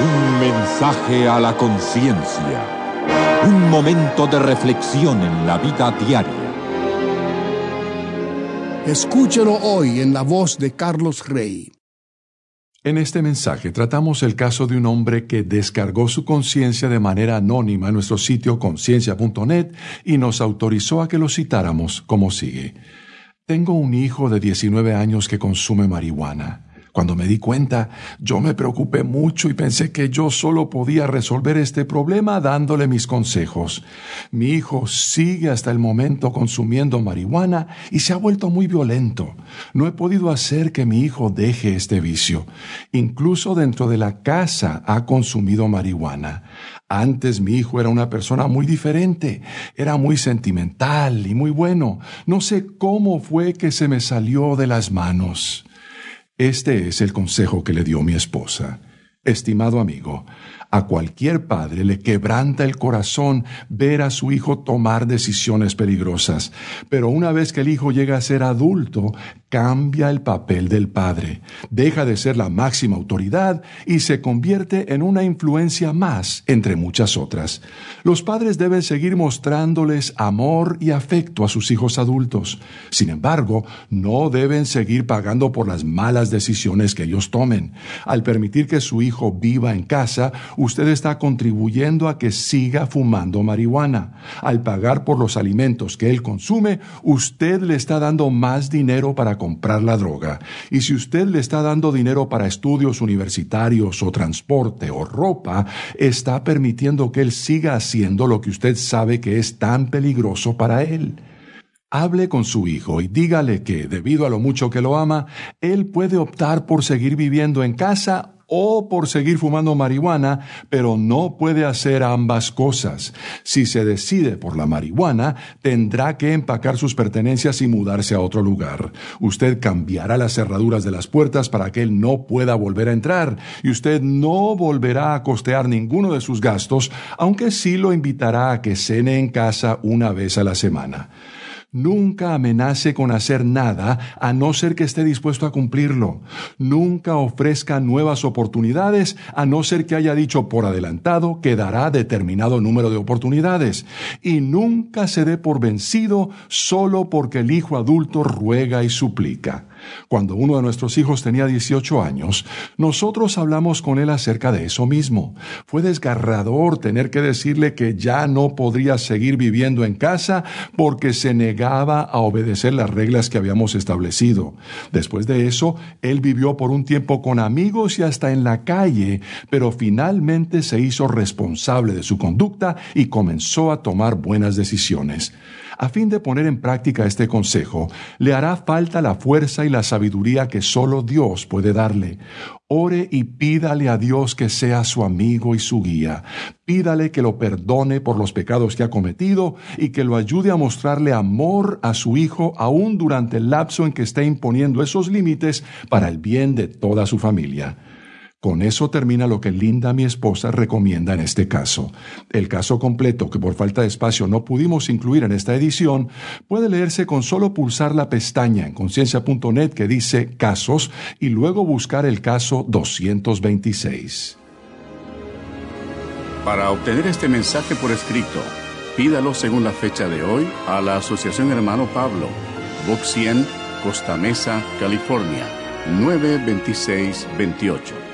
Un mensaje a la conciencia. Un momento de reflexión en la vida diaria. Escúchelo hoy en la voz de Carlos Rey. En este mensaje tratamos el caso de un hombre que descargó su conciencia de manera anónima en nuestro sitio conciencia.net y nos autorizó a que lo citáramos como sigue. Tengo un hijo de 19 años que consume marihuana. Cuando me di cuenta, yo me preocupé mucho y pensé que yo solo podía resolver este problema dándole mis consejos. Mi hijo sigue hasta el momento consumiendo marihuana y se ha vuelto muy violento. No he podido hacer que mi hijo deje este vicio. Incluso dentro de la casa ha consumido marihuana. Antes mi hijo era una persona muy diferente. Era muy sentimental y muy bueno. No sé cómo fue que se me salió de las manos. Este es el consejo que le dio mi esposa. Estimado amigo, a cualquier padre le quebranta el corazón ver a su hijo tomar decisiones peligrosas, pero una vez que el hijo llega a ser adulto, cambia el papel del padre, deja de ser la máxima autoridad y se convierte en una influencia más entre muchas otras. Los padres deben seguir mostrándoles amor y afecto a sus hijos adultos. Sin embargo, no deben seguir pagando por las malas decisiones que ellos tomen. Al permitir que su hijo viva en casa, usted está contribuyendo a que siga fumando marihuana. Al pagar por los alimentos que él consume, usted le está dando más dinero para comprar la droga. Y si usted le está dando dinero para estudios universitarios o transporte o ropa, está permitiendo que él siga haciendo lo que usted sabe que es tan peligroso para él. Hable con su hijo y dígale que, debido a lo mucho que lo ama, él puede optar por seguir viviendo en casa o por seguir fumando marihuana, pero no puede hacer ambas cosas. Si se decide por la marihuana, tendrá que empacar sus pertenencias y mudarse a otro lugar. Usted cambiará las cerraduras de las puertas para que él no pueda volver a entrar, y usted no volverá a costear ninguno de sus gastos, aunque sí lo invitará a que cene en casa una vez a la semana. Nunca amenace con hacer nada a no ser que esté dispuesto a cumplirlo. Nunca ofrezca nuevas oportunidades a no ser que haya dicho por adelantado que dará determinado número de oportunidades. Y nunca se dé por vencido solo porque el hijo adulto ruega y suplica. Cuando uno de nuestros hijos tenía 18 años, nosotros hablamos con él acerca de eso mismo. Fue desgarrador tener que decirle que ya no podría seguir viviendo en casa porque se negaba a obedecer las reglas que habíamos establecido. Después de eso, él vivió por un tiempo con amigos y hasta en la calle, pero finalmente se hizo responsable de su conducta y comenzó a tomar buenas decisiones. A fin de poner en práctica este consejo, le hará falta la fuerza y la sabiduría que solo Dios puede darle. Ore y pídale a Dios que sea su amigo y su guía. Pídale que lo perdone por los pecados que ha cometido y que lo ayude a mostrarle amor a su hijo aún durante el lapso en que esté imponiendo esos límites para el bien de toda su familia. Con eso termina lo que Linda, mi esposa, recomienda en este caso. El caso completo, que por falta de espacio no pudimos incluir en esta edición, puede leerse con solo pulsar la pestaña en conciencia.net que dice Casos y luego buscar el caso 226. Para obtener este mensaje por escrito, pídalo según la fecha de hoy a la Asociación Hermano Pablo, Box 100, Costa Mesa, California, 92628.